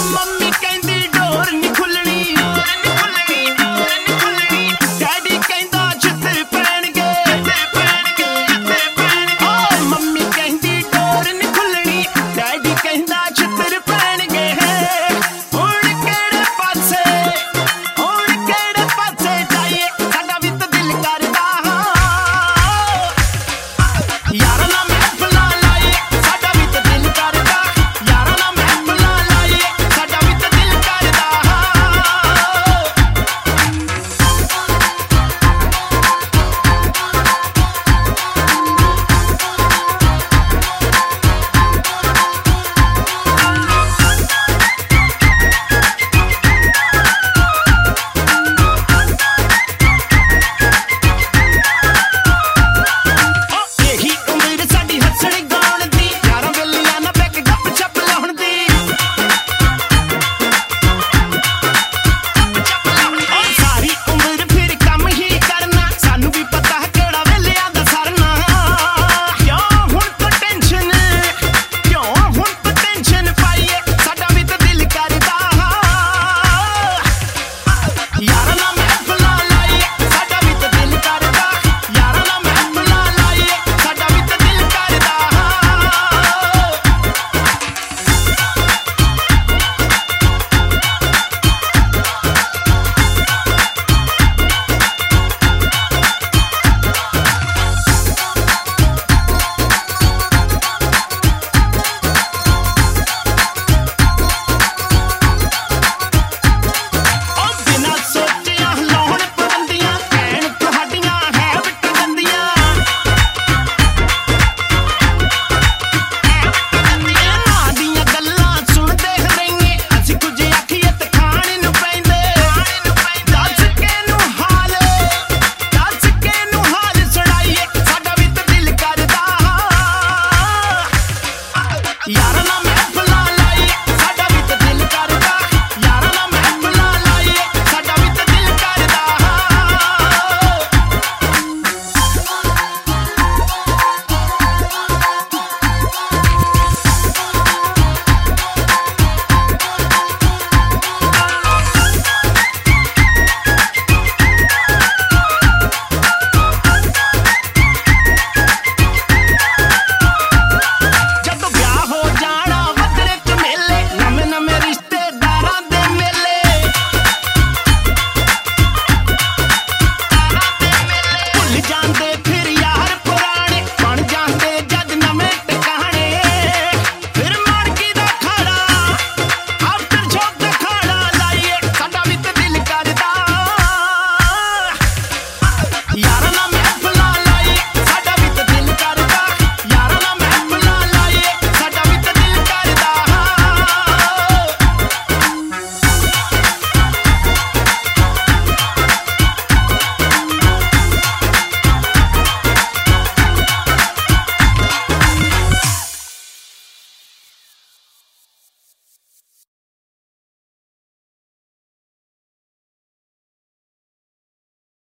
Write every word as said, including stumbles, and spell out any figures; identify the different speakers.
Speaker 1: mummy ਕਹਿੰਦੀ ਡੋਰ ਨੀ ਖੁੱਲਣੀ daddy ਕਹਿੰਦਾ ਛਿੱਤਰ ਪੈਣਗੇ ਓ ਮੰਮੀ ਕਹਿੰਦੀ ਡੋਰ ਨੀ ਖੁੱਲਣੀ ਡੈਡੀ ਕਹਿੰਦਾ ਛਿੱਤਰ ਪੈਣਗੇ ਹੁਣ ਕਿਹੜੇ ਪਾਸੇ ਹੁਣ ਕਿਹੜੇ ਪਾਸੇ ਜਾਈਏ ਸਾਡਾ ਵੀ ਤਾਂ ਦਿਲ ਕਰਦਾ ਯਾਰਾਂ ਨਾਲ ਮਹਿਫਲਾਂ ਲਾਈਏ ਸਾਡਾ ਵੀ ਤਾਂ ਦਿਲ ਕਰਦਾ ਯਾਰਾਂ ਨਾਲ ਮਹਿਫਲਾਂ ਲਾਈਏ ਸਾਡਾ ਵੀ ਤਾਂ ਦਿਲ ਕਰਦਾ ਇਹੀ ਉਮਰ ਸਾਡੀ ਹੱਸਣ ਗਾਉਣ ਦੀ ਯਾਰਾਂ ਵੇਲੀਆਂ ਨਾ ਬਹਿ ਕੇ ਗੱਪ ਛੱਪ ਲਾਉਣ ਦੀ ਓ ਸਾਰੀ ਉਮਰ ਫਿਰ ਕੰਮ ਹੀ ਕਰਨਾ ਸਾਨੂੰ ਵੀ ਪਤਾ ਕਿਹੜਾ ਵੇਲਿਆਂ ਦਾ ਸਰਨਾ ਕਿਉਂ ਹੁਣ ਤੋਂ ਟੈਨਸ਼ਨ ਕਿਉਂ ਹੁਣ ਤੋਂ ਟੈਨਸ਼ਨ ਪਾਈਏ ਸਾਡਾ ਵੀ ਤਾਂ ਦਿਲ ਕਰਦਾ ਯਾਰਾਂ ਨਾਲ ਮਹਿਫਲਾਂ ਲਾਈਏ ਸਾਡਾ ਵੀ ਤਾਂ ਦਿਲ ਕਰਦਾ ਯਾਰਾਂ ਨਾਲ ਮਹਿਫਲਾਂ ਲਾਈਏ ਸਾਡਾ ਵੀ ਤਾਂ ਦਿਲ ਕਰਦਾ ਓ ਬਿਨਾਂ ਸੋਚਿਆ ਲਾਉਣ ਪਾਬੰਦੀਆਂ ਭੈਣ ਤੁਹਾਡੀਆਂ ਹੈ ਵਿਟ ਗੰਦੀਆਂ ਇਹਨਾਂ ਦੀਆਂ ਗੱਲਾਂ ਸੁਣਦੇ ਰਹਿੰਗੇ ਅਸੀਂ ਕੁਝ ਆਖੀਏ ਤੇ ਖਾਣ ਨੂੰ ਪੈਂਦੇ ਦੱਸ ਕੇ ਨੂੰ ਹਾਲ ਦੱਸ ਕੇ ਨੂੰ ਹਾਲ ਸੁਣਾਈਏ ਸਾਡਾ ਵੀ ਤਾਂ ਦਿਲ ਕਰਦਾ ਯਾਰਾਂ ਨਾਲ